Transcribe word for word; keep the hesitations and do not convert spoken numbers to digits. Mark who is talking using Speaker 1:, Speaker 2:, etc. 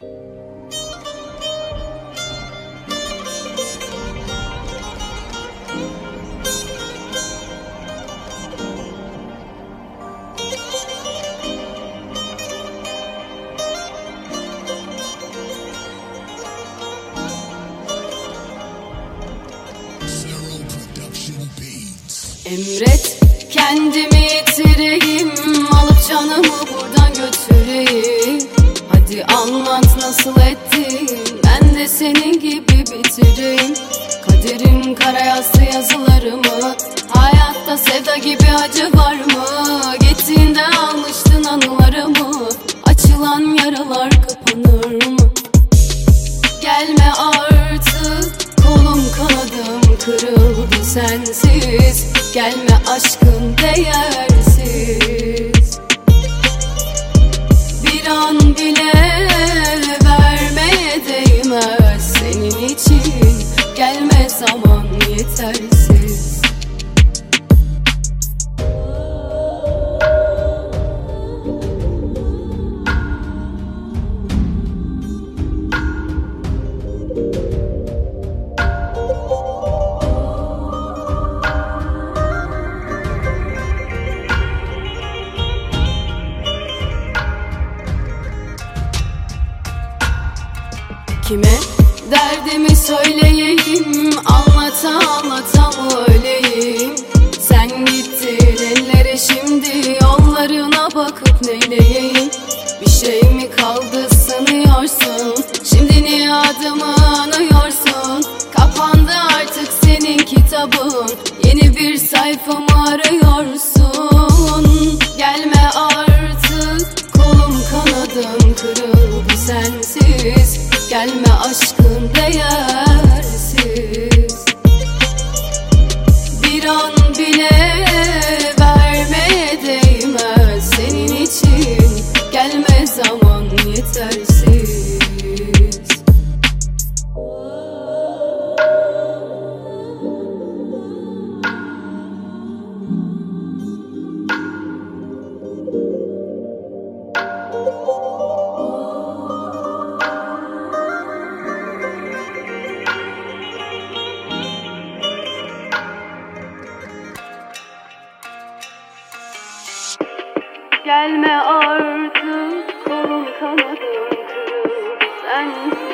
Speaker 1: Emret kendimi yitireyim, alıp canımı buradan götüreyim. Hadi anlat nasıl ettin, ben de senin gibi bitireyim. Kaderim kara yazdı yazılarımı, hayatta sevda gibi acı var mı? Gittiğinde almıştın anılarımı, açılan yaralar kapanır mı? Gelme artık, kolum kanadım kırıldı sensiz. Gelme aşkın değersiz. Bir an bile vermeye değmez senin için. Gelme zaman yetersiz. Kime derdimi söyleyeyim, anlata anlata mı öleyim? Sen gittin ellere, şimdi yollarına bakıp neyleyeyim? Bir şey mi kaldı sanıyorsun, şimdi niye adımı anıyorsun? Kapandı artık senin kitabın, yeni bir sayfamı arıyorsun. Gelme artık, kolum kanadım kırıldı sensiz. Gelme aşkın değersiz. Bir an bile vermeye değmez senin için. Gelme zaman yetersiz. Gelme artık, kolum kanadım kırıldı sensiz.